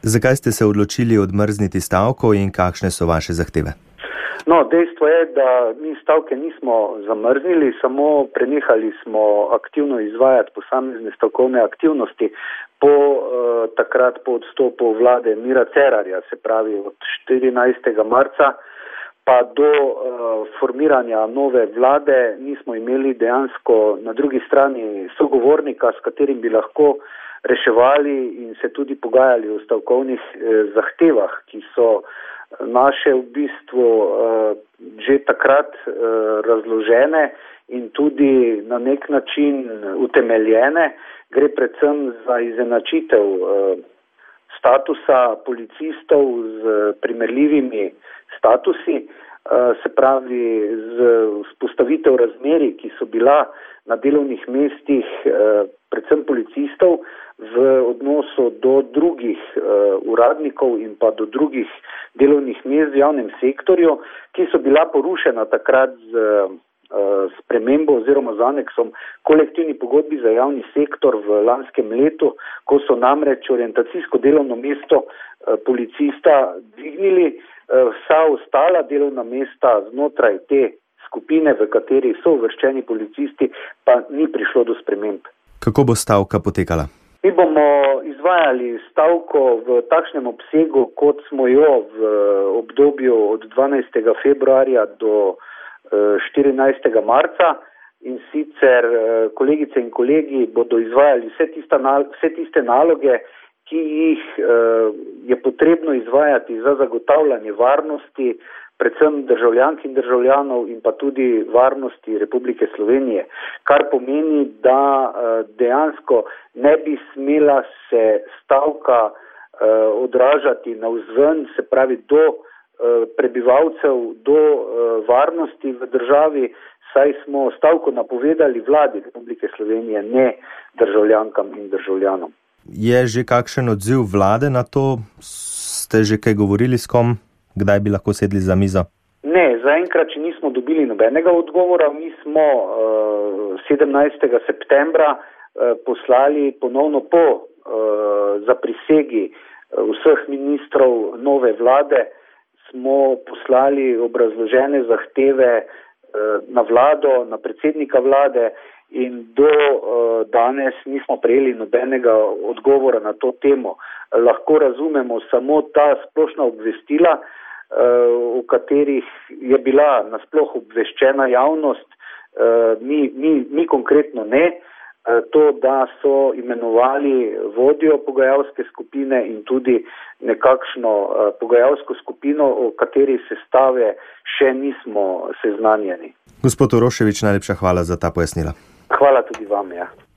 Zakaj ste se odločili odmrzniti stavko in kakšne so vaše zahteve? No, dejstvo je, da mi stavke nismo zamrznili, samo prenehali smo aktivno izvajati posamezne stavkovne aktivnosti takrat po odstopu vlade Mira Cerarja, se pravi od 14. marca pa do formiranja nove vlade nismo imeli dejansko na drugi strani sogovornika, s katerim bi lahko reševali in se tudi pogajali o stavkovnih zahtevah, ki so naše v bistvu že takrat razložene in tudi na nek način utemeljene. Gre predvsem za izenačitev statusa policistov z primerljivimi statusi, se pravi z vzpostavitev razmerij, ki so bila na delovnih mestih predvsem policistov v odnosu do drugih uradnikov in pa do drugih delovnih mest v javnem sektorju, ki so bila porušena takrat z spremembo oziroma z aneksom kolektivni pogodbi za javni sektor v lanskem letu, ko so namreč orientacijsko delovno mesto policista dvignili, vsa ostala delovna mesta znotraj te skupine, v kateri so uvrščeni policisti, pa ni prišlo do sprememb. Kako bo stavka potekala? Mi bomo izvajali stavko v takšnem obsegu, kot smo jo v obdobju od 12. februarja do 14. marca in sicer kolegice in kolegi bodo izvajali vse tiste naloge, ki jih je potrebno izvajati za zagotavljanje varnosti, predvsem državljank in državljanov in pa tudi varnosti Republike Slovenije, kar pomeni, da dejansko ne bi smela se stavka odražati navzven, se pravi do prebivalcev, do varnosti v državi, saj smo stavko napovedali vladi Republike Slovenije, ne državljankam in državljanom. Je že kakšen odziv vlade na to? Ste že kaj govorili s kom? Kdaj bi lahko sedli za mizo? Ne, zaenkrat še nismo dobili nobenega odgovora. Mi smo 17. septembra poslali ponovno po zaprisegi vseh ministrov nove vlade, smo poslali obrazložene zahteve na vlado, na predsednika vlade in do danes nismo prejeli nobenega odgovora na to temo. Lahko razumemo samo ta splošna obvestila, v katerih je bila nasploh obveščena javnost, mi konkretno ne. To, da so imenovali vodjo pogajalske skupine in tudi nekakšno pogajalsko skupino, o kateri sestave še nismo seznanjeni. Gospod Uroševič, najlepša hvala za ta pojasnila. Hvala tudi vam, ja.